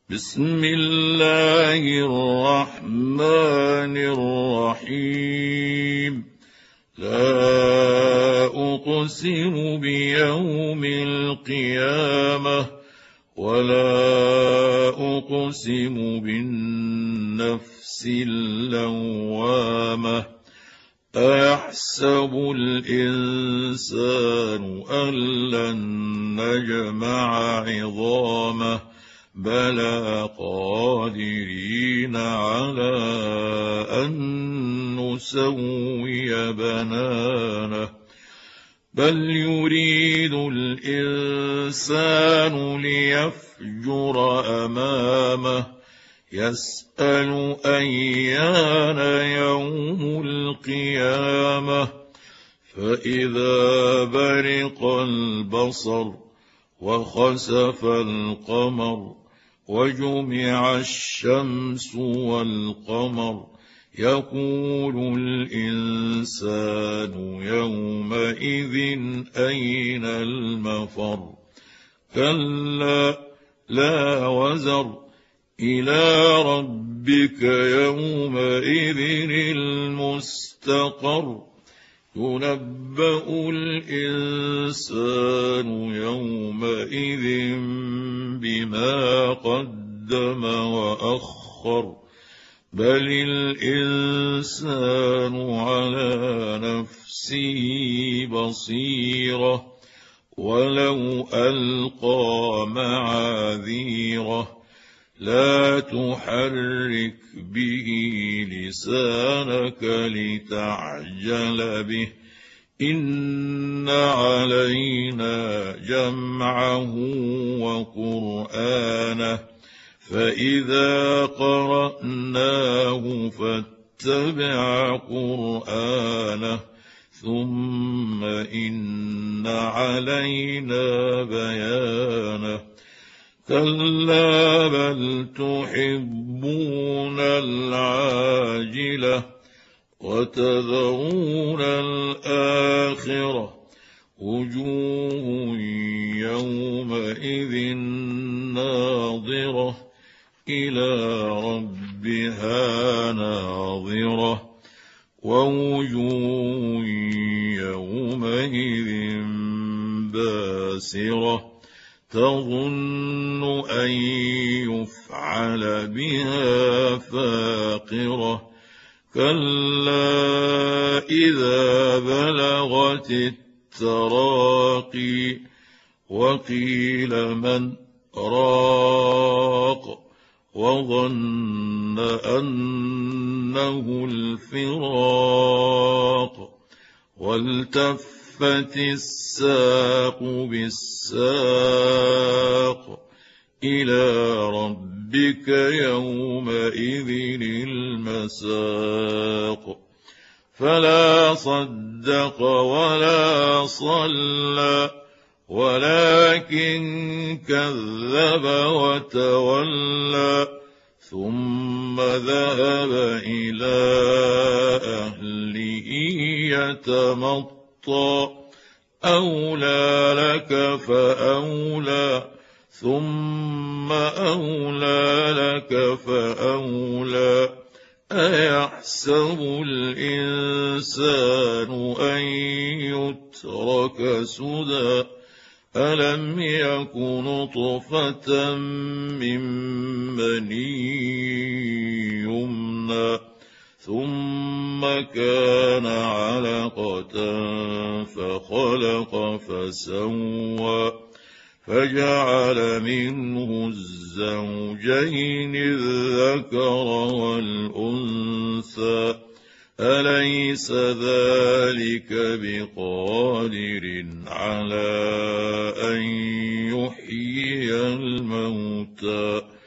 بسم الله الرحمن الرحيم. لا أقسم بيوم القيامة ولا أقسم بالنفس اللوامة. أيحسب الإنسان أن لن نجمع عظامه بلى قادرين على أن نسوي بنانه بل يريد الإنسان ليفجر أمامه يسأل أيان يوم القيامة فإذا برق البصر وخسف القمر وجمع الشمس والقمر يقول الإنسان يومئذ أين المفر كلا لا وزر إلى ربك يومئذ المستقر ينبأ الإنسان يومئذ بما قدم وأخر بل الإنسان على نفسه بصيرة ولو ألقى معاذيره لا تحرك به لسانك لتعجل به إن علينا جمعه وقرآنه فإذا قرأناه فاتبع قرآنه ثم إن علينا بيانه كلا بل تحبون العاجلة وتذرون الآخرة وجوه يومئذ ناظرة إلى ربها ناظرة ووجوه يومئذ باسرة تظن أن يفعل بها فاقرة كلا إذا بلغت التراقي وقيل من راق وظن أنه الفراق والتفت الساق بالساق إلى ربك يومئذ المساق فلا صدق ولا صلى ولكن كذب وتولى ثم ذهب إلى أهله يتمطى أولى لك فأولى ثم أولى لك فأولى أيحسب الإنسان أن يترك سدى ألم يك نطفة من مني يمنى ثم كان علقة فخلق فسوى فجعل منه الزوجين الذكر والأنثى أليس ذلك بقادر على أن يحيي الموتى